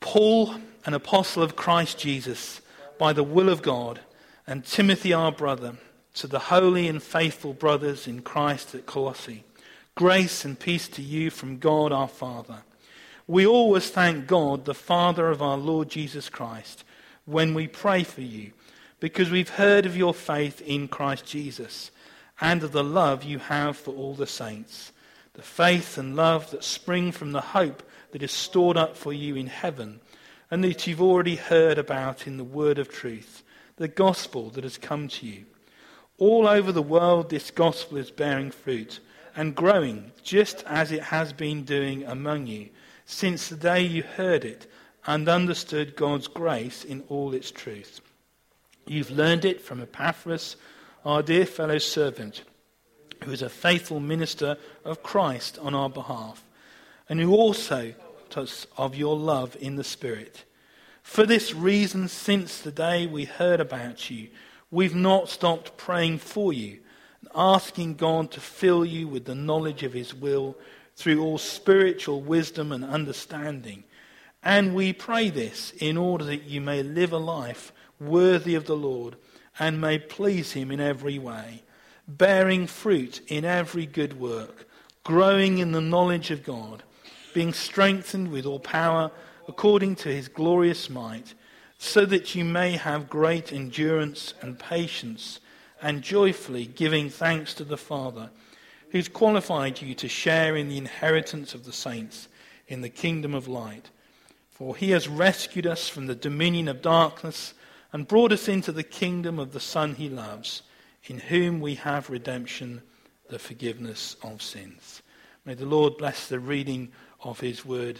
Paul, an apostle of Christ Jesus, by the will of God, and Timothy our brother, to the holy and faithful brothers in Christ at Colossae, grace and peace to you from God our Father. We always thank God, the Father of our Lord Jesus Christ, when we pray for you, because we've heard of your faith in Christ Jesus, and of the love you have for all the saints, the faith and love that spring from the hope that is stored up for you in heaven, and that you've already heard about in the word of truth, the gospel that has come to you. All over the world this gospel is bearing fruit and growing, just as it has been doing among you, since the day you heard it and understood God's grace in all its truth. You've learned it from Epaphras, our dear fellow servant, who is a faithful minister of Christ on our behalf, and who also tells of your love in the Spirit. For this reason, since the day we heard about you, we've not stopped praying for you, and asking God to fill you with the knowledge of his will through all spiritual wisdom and understanding. And we pray this in order that you may live a life worthy of the Lord, and may please him in every way, bearing fruit in every good work, growing in the knowledge of God, being strengthened with all power according to his glorious might, so that you may have great endurance and patience, and joyfully giving thanks to the Father, who's qualified you to share in the inheritance of the saints in the kingdom of light. For he has rescued us from the dominion of darkness and brought us into the kingdom of the Son he loves, in whom we have redemption, the forgiveness of sins. May the Lord bless the reading of his word.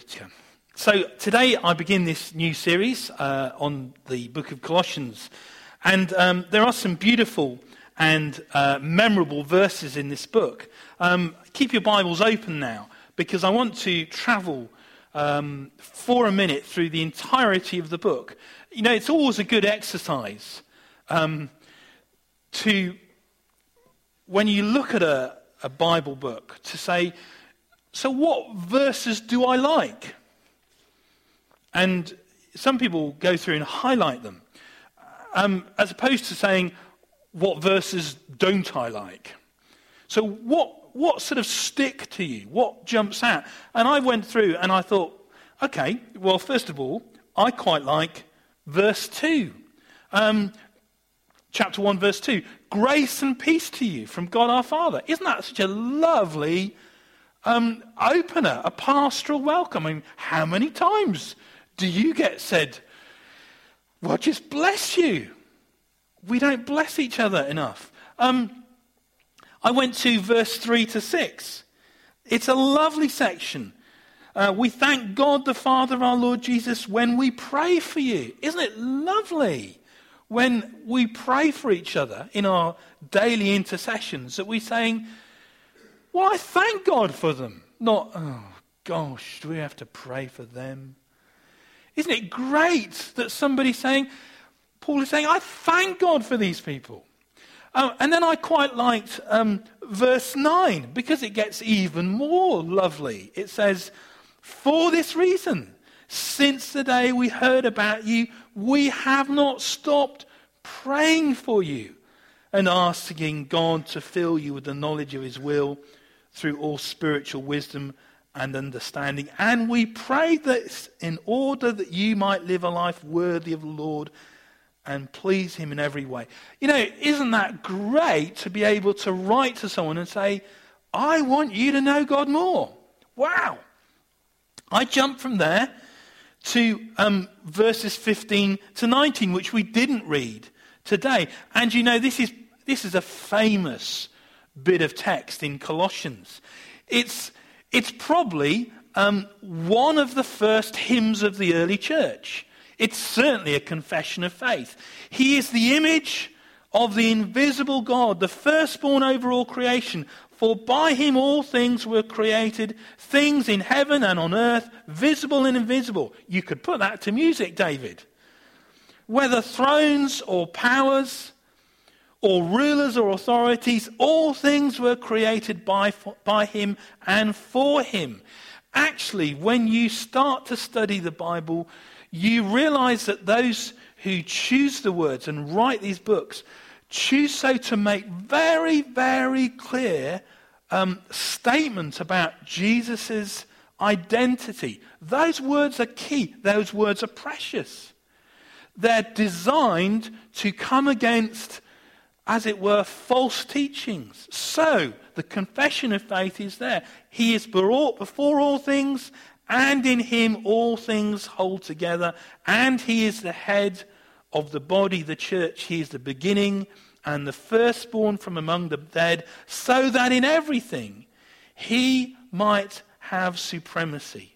So today I begin this new series on the book of Colossians. And there are some beautiful and memorable verses in this book. Keep your Bibles open now, because I want to travel for a minute through the entirety of the book. You know, it's always a good exercise to, when you look at a Bible book, to say, so what verses do I like? And some people go through and highlight them, as opposed to saying, what verses don't I like? So what sort of stick to you? What jumps out? And I went through and I thought, okay, well, first of all, I quite like verse 2. Chapter 1, verse 2. Grace and peace to you from God our Father. Isn't that such a lovely opener, a pastoral welcome? I mean, how many times do you get said, well, just bless you? We don't bless each other enough. I went to verse 3 to 6. It's a lovely section. We thank God the Father of our Lord Jesus when we pray for you. Isn't it lovely when we pray for each other in our daily intercessions that we're saying, well, I thank God for them. Not, oh gosh, do we have to pray for them? Isn't it great that somebody's saying, Paul is saying, I thank God for these people. And then I quite liked verse 9, because it gets even more lovely. It says, for this reason, since the day we heard about you, we have not stopped praying for you and asking God to fill you with the knowledge of his will through all spiritual wisdom and understanding. And we pray this in order that you might live a life worthy of the Lord and please him in every way. You know, isn't that great to be able to write to someone and say, I want you to know God more. Wow. I jumped from there to verses 15 to 19, which we didn't read today. And you know, this is a famous bit of text in Colossians. It's probably one of the first hymns of the early church. It's certainly a confession of faith. He is the image of the invisible God, the firstborn over all creation. For by him all things were created, things in heaven and on earth, visible and invisible. You could put that to music, David. Whether thrones or powers or rulers or authorities, all things were created by him and for him. actually, when you start to study the Bible, you realize that those who choose the words and write these books choose so to make very, very clear statements about Jesus' identity. Those words are key. Those words are precious. They're designed to come against, as it were, false teachings. So, the confession of faith is there. He is brought before all things, and in him all things hold together, and he is the head of the body, the church. He is the beginning and the firstborn from among the dead, so that in everything he might have supremacy.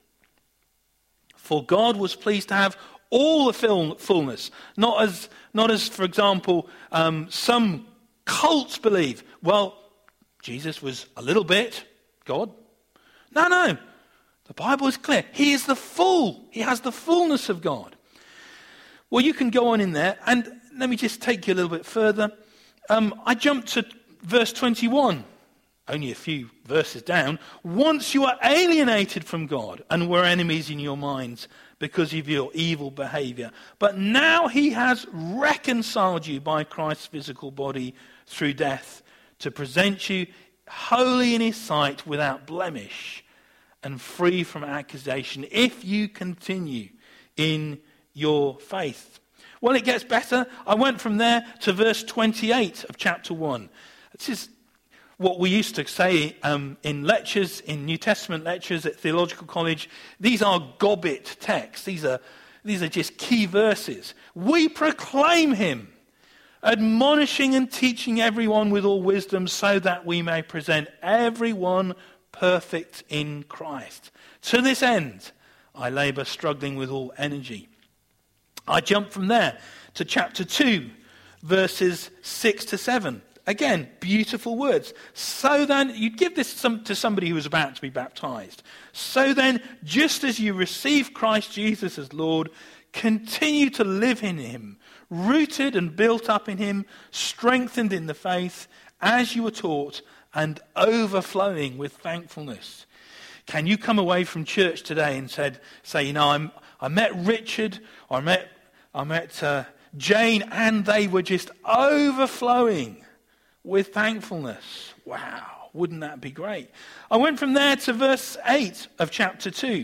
For God was pleased to have all the fullness, not as for example, some cults believe. Well, Jesus was a little bit God. No. The Bible is clear. He is the full. He has the fullness of God. Well, you can go on in there, and let me just take you a little bit further. I jumped to verse 21, only a few verses down. Once you are alienated from God and were enemies in your minds because of your evil behavior. But now he has reconciled you by Christ's physical body through death to present you holy in his sight without blemish and free from accusation if you continue in your faith. Well, it gets better. I went from there to verse 28 of chapter 1. This is what we used to say in lectures, in New Testament lectures at theological college. These are gobbet texts. These are just key verses. We proclaim him, admonishing and teaching everyone with all wisdom, so that we may present everyone perfect in Christ. To this end, I labour, struggling with all energy. I jump from there to chapter 2, verses 6 to 7. Again, beautiful words. So then, you'd give this to somebody who was about to be baptized. So then, just as you receive Christ Jesus as Lord, continue to live in him, rooted and built up in him, strengthened in the faith, as you were taught, and overflowing with thankfulness. Can you come away from church today and say, I met Richard, or I met Jane, and they were just overflowing with thankfulness. Wow, wouldn't that be great? I went from there to verse 8 of chapter 2.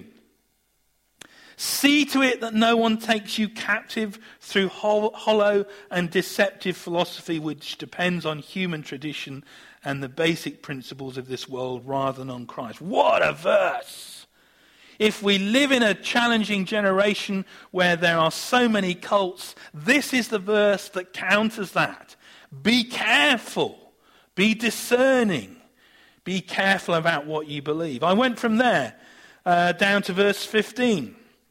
See to it that no one takes you captive through hollow and deceptive philosophy which depends on human tradition and the basic principles of this world rather than on Christ. What a verse! If we live in a challenging generation where there are so many cults, this is the verse that counters that. Be careful. Be discerning. Be careful about what you believe. I went from there down to verse 15.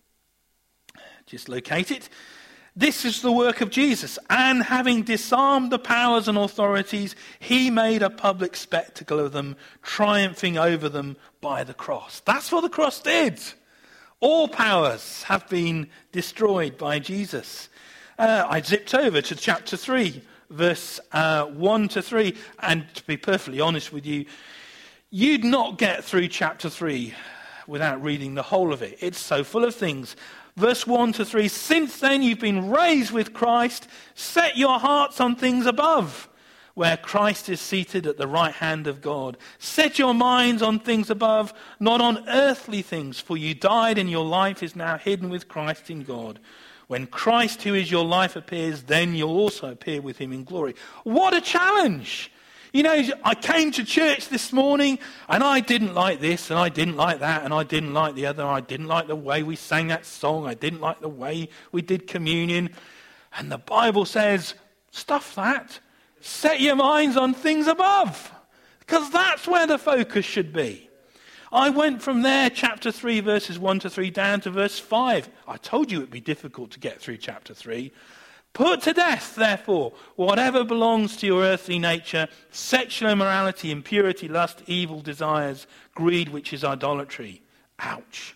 Just locate it. This is the work of Jesus. And having disarmed the powers and authorities, he made a public spectacle of them, triumphing over them by the cross. That's what the cross did. All powers have been destroyed by Jesus. I zipped over to chapter 3, verse 1 to 3. And to be perfectly honest with you, you'd not get through chapter 3 without reading the whole of it. It's so full of things. Verse 1 to 3, since then you've been raised with Christ, set your hearts on things above, where Christ is seated at the right hand of God. Set your minds on things above, not on earthly things, for you died and your life is now hidden with Christ in God. When Christ, who is your life, appears, then you'll also appear with him in glory. What a challenge! You know, I came to church this morning and I didn't like this and I didn't like that and I didn't like the other. I didn't like the way we sang that song. I didn't like the way we did communion. And the Bible says, stuff that. Set your minds on things above. Because that's where the focus should be. I went from there, chapter 3, verses 1 to 3, down to verse 5. I told you it would be difficult to get through chapter 3. Put to death, therefore, whatever belongs to your earthly nature, sexual immorality, impurity, lust, evil desires, greed, which is idolatry. Ouch.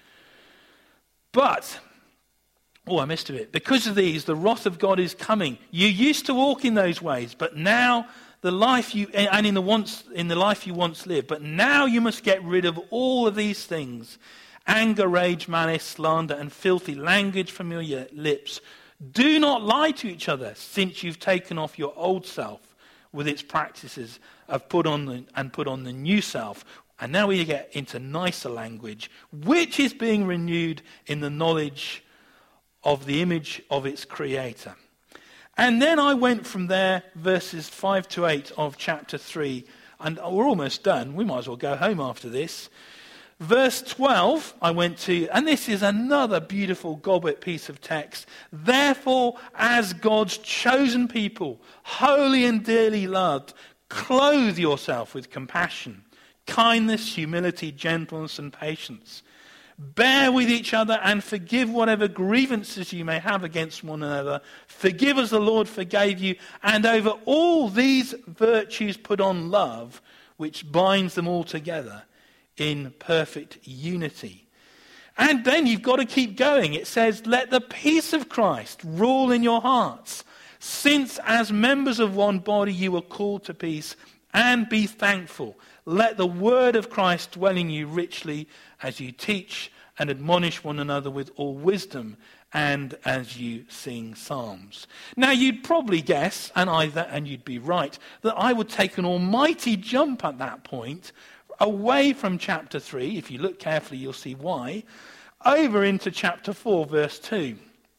But, I missed a bit. Because of these, the wrath of God is coming. You used to walk in those ways, but now the life you and in the life you once lived. But now you must get rid of all of these things: anger, rage, malice, slander, and filthy language from your lips. Do not lie to each other, since you've taken off your old self with its practices, put on the new self. And now we get into nicer language, which is being renewed in the knowledge of the image of its creator. And then I went from there, verses 5 to 8 of chapter 3, and we're almost done. We might as well go home after this. Verse 12, I went to, and this is another beautiful goblet piece of text. Therefore, as God's chosen people, holy and dearly loved, clothe yourself with compassion, kindness, humility, gentleness, and patience. Bear with each other and forgive whatever grievances you may have against one another. Forgive as the Lord forgave you. And over all these virtues put on love, which binds them all together in perfect unity. And then you've got to keep going. It says, let the peace of Christ rule in your hearts, since as members of one body you were called to peace, and be thankful. Let the word of Christ dwell in you richly as you teach and admonish one another with all wisdom, and as you sing psalms. Now you'd probably guess, and you'd be right, that I would take an almighty jump at that point away from chapter 3, if you look carefully you'll see why, over into chapter 4, verse 2.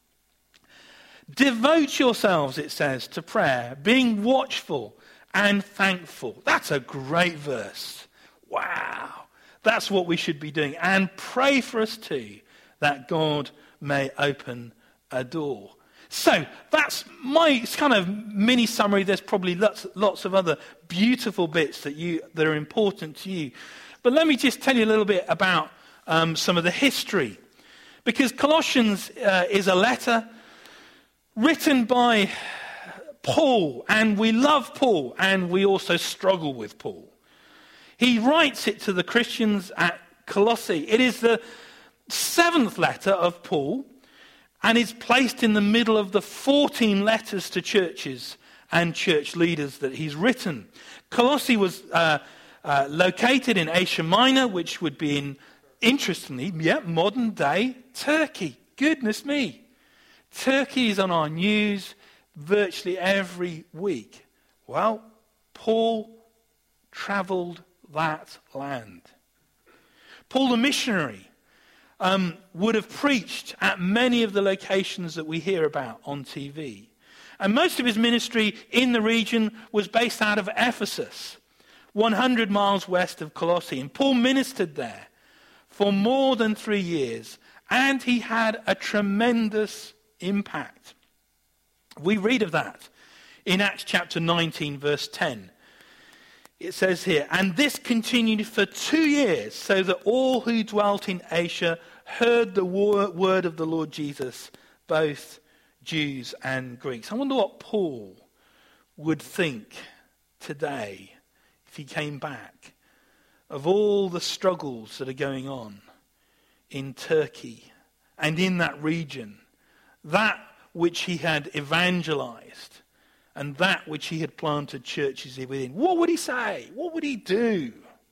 Devote yourselves, it says, to prayer, being watchful and thankful. That's a great verse. Wow. That's what we should be doing. And pray for us too, that God may open a door. So that's my kind of mini summary. There's probably lots of other beautiful bits that are important to you. But let me just tell you a little bit about some of the history. Because Colossians is a letter written by Paul, and we love Paul, and we also struggle with Paul. He writes it to the Christians at Colossae. It is the 7th letter of Paul, and is placed in the middle of the 14 letters to churches and church leaders that he's written. Colossae was located in Asia Minor, which would be in, interestingly, modern day Turkey. Goodness me. Turkey is on our news virtually every week. Well, Paul travelled that land. Paul the missionary would have preached at many of the locations that we hear about on TV. And most of his ministry in the region was based out of Ephesus, 100 miles west of Colossae. And Paul ministered there for more than 3 years, and he had a tremendous impact. We read of that in Acts chapter 19, verse 10. It says here, and this continued for 2 years, so that all who dwelt in Asia heard the word of the Lord Jesus, both Jews and Greeks. I wonder what Paul would think today if he came back of all the struggles that are going on in Turkey and in that region, that which he had evangelized and that which he had planted churches within. What would he say? What would he do?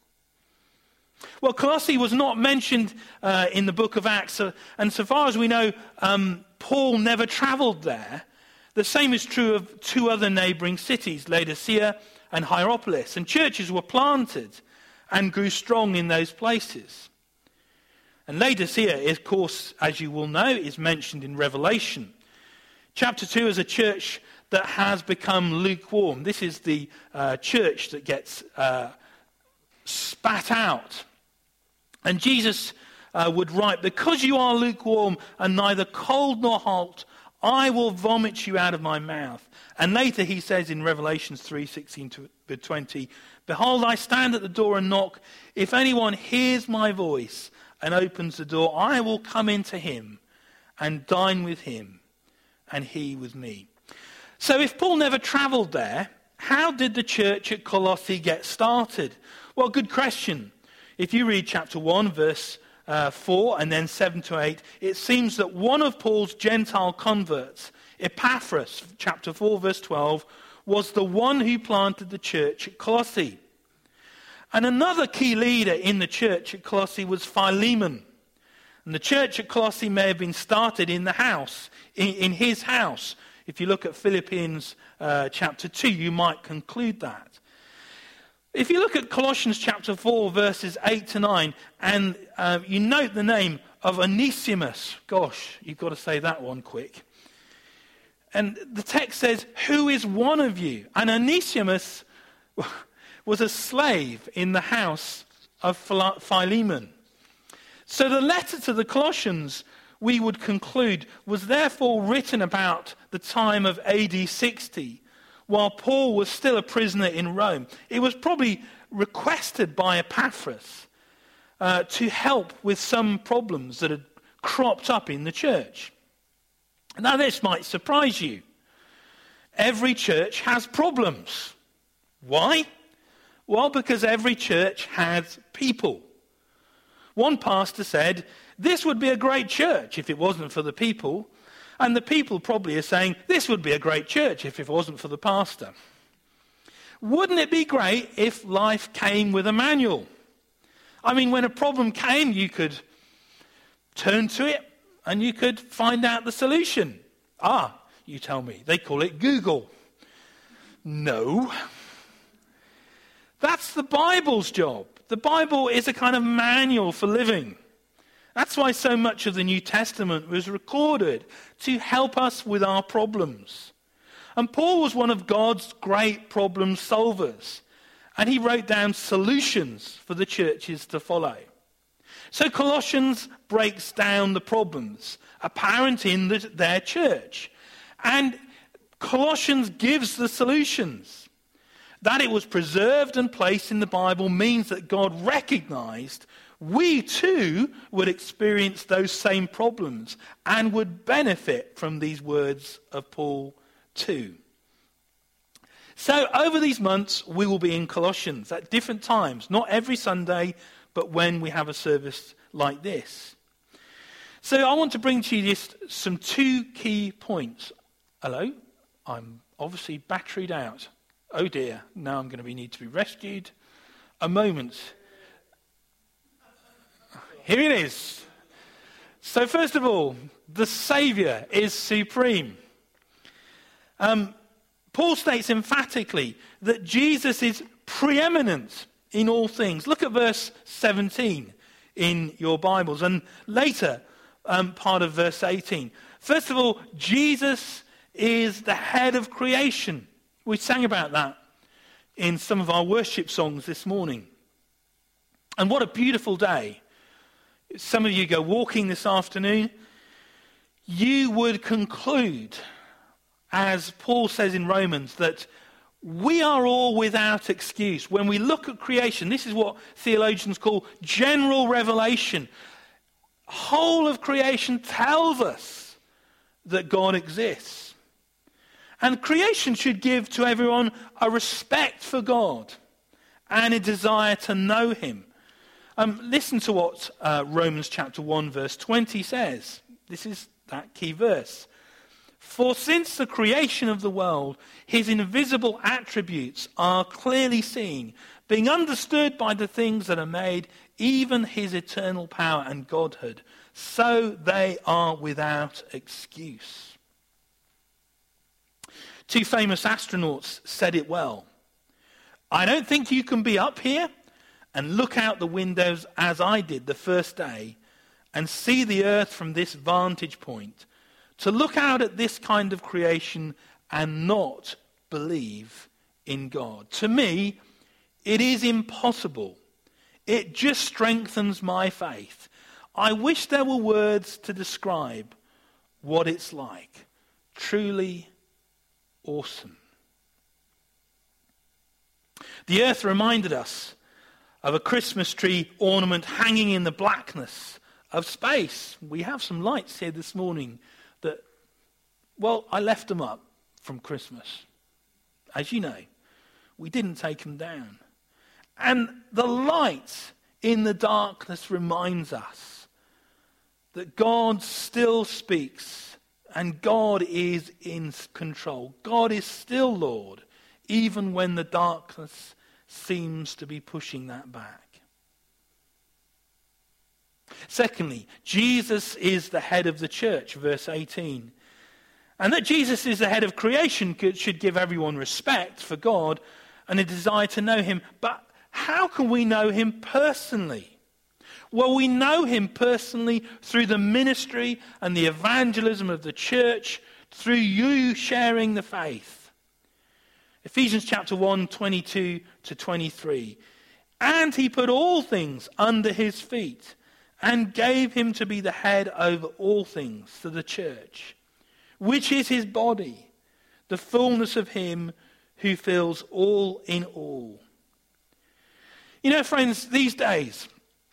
Well, Colossae was not mentioned in the book of Acts, and so far as we know, Paul never traveled there. The same is true of 2 other neighboring cities, Laodicea and Hierapolis, and churches were planted and grew strong in those places. And Laodicea, of course, as you will know, is mentioned in Revelation. Chapter 2 is a church that has become lukewarm. This is the church that gets spat out. And Jesus would write, because you are lukewarm and neither cold nor hot, I will vomit you out of my mouth. And later he says in Revelation 3:16-20, behold, I stand at the door and knock. If anyone hears my voice and opens the door, I will come into him and dine with him and he with me. So if Paul never travelled there, how did the church at Colossae get started? Well, good question. If you read chapter 1, verse 4 and then 7-8, it seems that one of Paul's Gentile converts, Epaphras, chapter 4, verse 12, was the one who planted the church at Colossae. And another key leader in the church at Colossae was Philemon. And the church at Colossae may have been started in the house, in his house. If you look at Philippians chapter 2, you might conclude that. If you look at Colossians chapter 4, verses 8 to 9, and you note the name of Onesimus. Gosh, you've got to say that one quick. And the text says, who is one of you? And Onesimus was a slave in the house of Philemon. So the letter to the Colossians, we would conclude, was therefore written about the time of AD 60, while Paul was still a prisoner in Rome. It was probably requested by Epaphras to help with some problems that had cropped up in the church. Now this might surprise you. Every church has problems. Why? Well, because every church has people. One pastor said, this would be a great church if it wasn't for the people. And the people probably are saying, this would be a great church if it wasn't for the pastor. Wouldn't it be great if life came with a manual? I mean, when a problem came, you could turn to it and you could find out the solution. You tell me, they call it Google. No. That's the Bible's job. The Bible is a kind of manual for living. That's why so much of the New Testament was recorded, to help us with our problems. And Paul was one of God's great problem solvers. And he wrote down solutions for the churches to follow. So Colossians breaks down the problems apparent in their church. And Colossians gives the solutions. That it was preserved and placed in the Bible means that God recognized we too would experience those same problems and would benefit from these words of Paul too. So over these months, we will be in Colossians at different times, not every Sunday, but when we have a service like this. So I want to bring to you just some two key points. Hello? I'm obviously batteried out. Oh dear, now I'm going to need to be rescued. A moment. Here it is. So first of all, the Saviour is supreme. Paul states emphatically that Jesus is preeminent in all things. Look at verse 17 in your Bibles, and later part of verse 18. First of all, Jesus is the head of creation. We sang about that in some of our worship songs this morning. And what a beautiful day. Some of you go walking this afternoon. You would conclude, as Paul says in Romans, that we are all without excuse. When we look at creation, this is what theologians call general revelation. Whole of creation tells us that God exists. And creation should give to everyone a respect for God and a desire to know him. Listen to what Romans chapter 1 verse 20 says. This is that key verse. For since the creation of the world, his invisible attributes are clearly seen, being understood by the things that are made, even his eternal power and godhood, so they are without excuse. Two famous astronauts said it well. I don't think you can be up here and look out the windows as I did the first day and see the earth from this vantage point, to look out at this kind of creation and not believe in God. To me, it is impossible. It just strengthens my faith. I wish there were words to describe what it's like. Truly awesome. The earth reminded us of a Christmas tree ornament hanging in the blackness of space. We have some lights here this morning that, well, I left them up from Christmas. As you know, we didn't take them down. And the light in the darkness reminds us that God still speaks and God is in control. God is still Lord. even when the darkness seems to be pushing that back. Secondly, Jesus is the head of the church, verse 18. And that Jesus is the head of creation should give everyone respect for God and a desire to know him. But how can we know him personally? Well, we know him personally through the ministry and the evangelism of the church, through you sharing the faith. Ephesians chapter 1, 22 to 23. And he put all things under his feet and gave him to be the head over all things to the church, which is his body, the fullness of him who fills all in all. You know, friends, these days,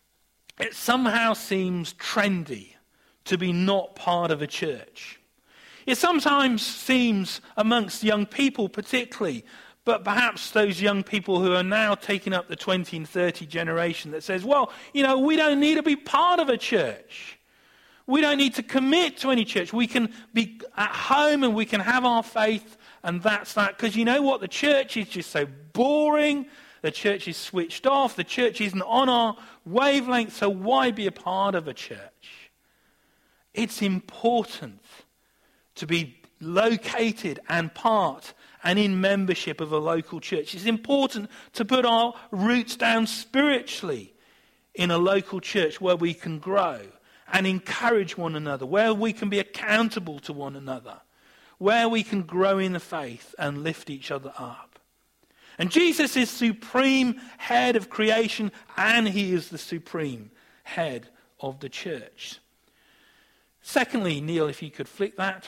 it somehow seems trendy to be not part of a church. It sometimes seems amongst young people particularly, but perhaps those young people who are now taking up the 20 and 30 generation that says, well, you know, we don't need to be part of a church. We don't need to commit to any church. We can be at home and we can have our faith, and that's that. Because you know what? The church is just so boring. The church is switched off. The church isn't on our wavelength, so why be a part of a church? It's important to be located and part and in membership of a local church. It's important to put our roots down spiritually in a local church where we can grow and encourage one another, where we can be accountable to one another, where we can grow in the faith and lift each other up. And Jesus is supreme head of creation, and he is the supreme head of the church. Secondly, Neil, if you could flick that.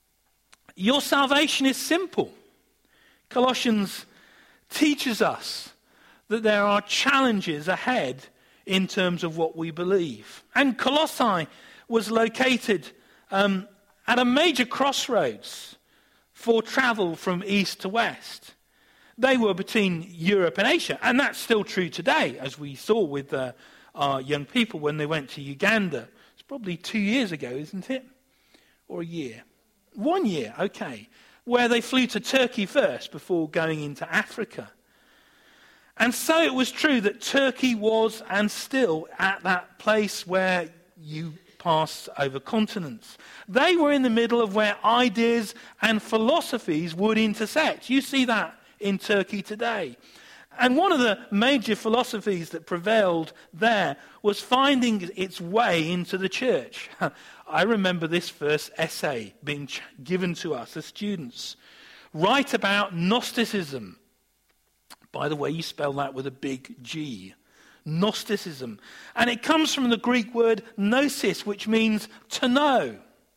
Your salvation is simple. Colossians teaches us that there are challenges ahead in terms of what we believe. And Colossae was located at a major crossroads for travel from east to west. They were between Europe and Asia, and that's still true today, as we saw with our young people when they went to Uganda. It's probably 2 years ago, isn't it? Or a year? 1 year, okay. Where they flew to Turkey first before going into Africa. And so it was true that Turkey was and still at that place where you pass over continents. They were in the middle of where ideas and philosophies would intersect. You see that in Turkey today. And one of the major philosophies that prevailed there was finding its way into the church. I remember this first essay being given to us as students. Write about Gnosticism. By the way, you spell that with a big G. Gnosticism. And it comes from the Greek word gnosis, which means to know.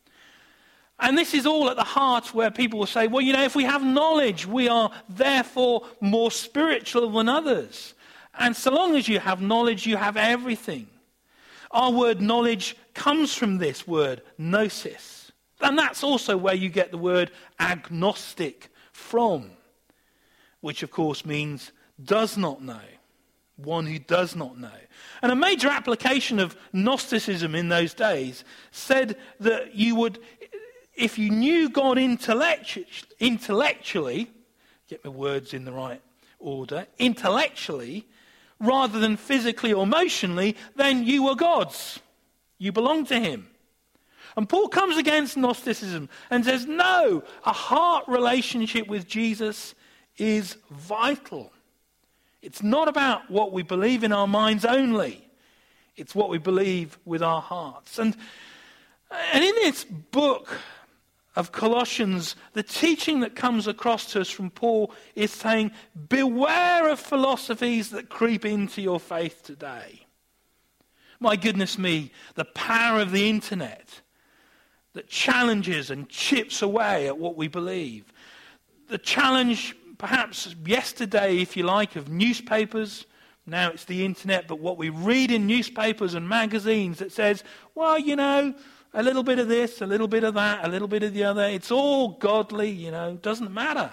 And this is all at the heart where people will say, well, you know, if we have knowledge, we are therefore more spiritual than others. And so long as you have knowledge, you have everything. Our word knowledge comes from this word, gnosis. And that's also where you get the word agnostic from, which of course means does not know, one who does not know. And a major application of Gnosticism in those days said that you would, if you knew God intellectually, get my words in the right order, intellectually, rather than physically or emotionally, then you were God's. You belong to him. And Paul comes against Gnosticism and says, no, a heart relationship with Jesus is vital. It's not about what we believe in our minds only. It's what we believe with our hearts. And in this book of Colossians, the teaching that comes across to us from Paul is saying, beware of philosophies that creep into your faith today. My goodness me, the power of the internet that challenges and chips away at what we believe. The challenge, perhaps yesterday, if you like, of newspapers. Now it's the internet, but what we read in newspapers and magazines that says, well, you know, a little bit of this, a little bit of that, a little bit of the other. It's all godly, you know, doesn't matter.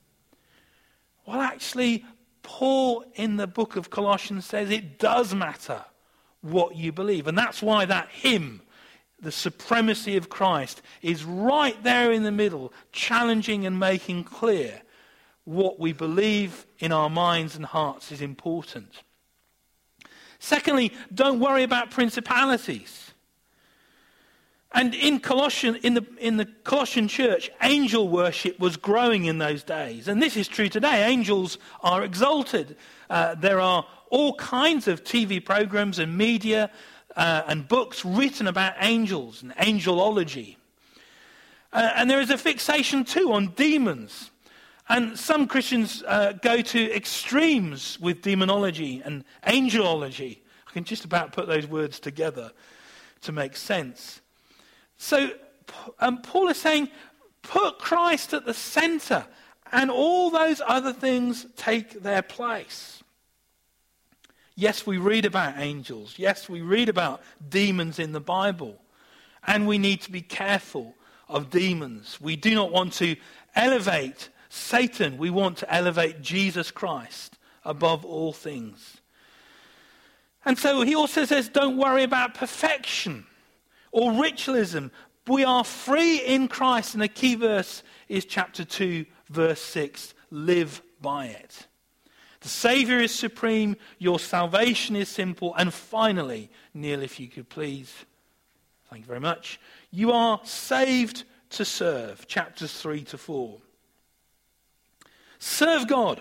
Well, actually, Paul in the book of Colossians says it does matter what you believe. And that's why that hymn, the supremacy of Christ, is right there in the middle, challenging and making clear what we believe in our minds and hearts is important. Secondly, don't worry about principalities. And in the Colossian church, angel worship was growing in those days. And this is true today. Angels are exalted. There are all kinds of TV programs and media and books written about angels and angelology. And there is a fixation too on demons. And some Christians go to extremes with demonology and angelology. I can just about put those words together to make sense. So Paul is saying, put Christ at the center, and all those other things take their place. Yes, we read about angels. Yes, we read about demons in the Bible. And we need to be careful of demons. We do not want to elevate Satan. We want to elevate Jesus Christ above all things. And so he also says, don't worry about perfection or ritualism. We are free in Christ. And the key verse is chapter 2, verse 6. Live by it. The Saviour is supreme. Your salvation is simple. And finally, Neil, if you could please. Thank you very much. You are saved to serve. Chapters 3 to 4. Serve God.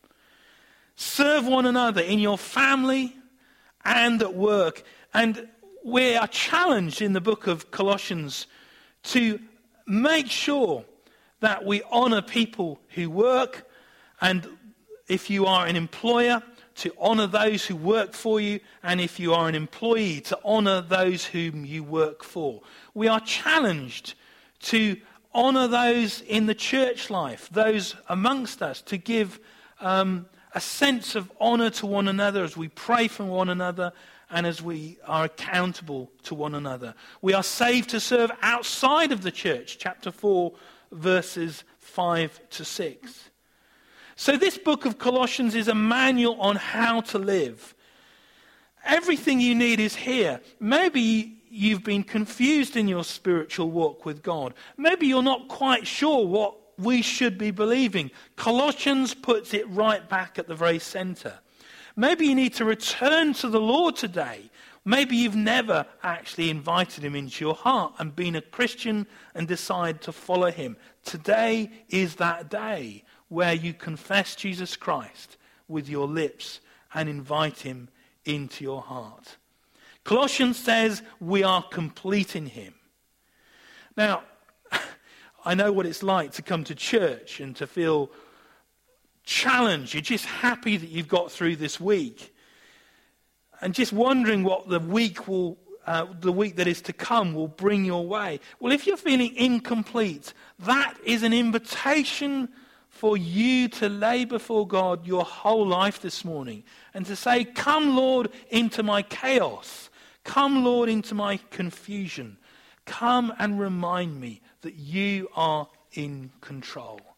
Serve one another in your family and at work. And we are challenged in the book of Colossians to make sure that we honour people who work, and if you are an employer, to honour those who work for you, and if you are an employee, to honour those whom you work for. We are challenged to honour those in the church life, those amongst us, to give a sense of honour to one another as we pray for one another and as we are accountable to one another. We are saved to serve outside of the church, chapter 4, verses 5 to 6. So this book of Colossians is a manual on how to live. Everything you need is here. Maybe you've been confused in your spiritual walk with God. Maybe you're not quite sure what we should be believing. Colossians puts it right back at the very center. Maybe you need to return to the Lord today. Maybe you've never actually invited him into your heart and been a Christian and decide to follow him. Today is that day where you confess Jesus Christ with your lips and invite him into your heart. Colossians says we are complete in him. Now, I know what it's like to come to church and to feel challenged. You're just happy that you've got through this week and just wondering what the week that is to come will bring your way. Well, if you're feeling incomplete, that is an invitation for you to lay before God your whole life this morning and to say, come, Lord, into my chaos. Come, Lord, into my confusion. Come and remind me that you are in control.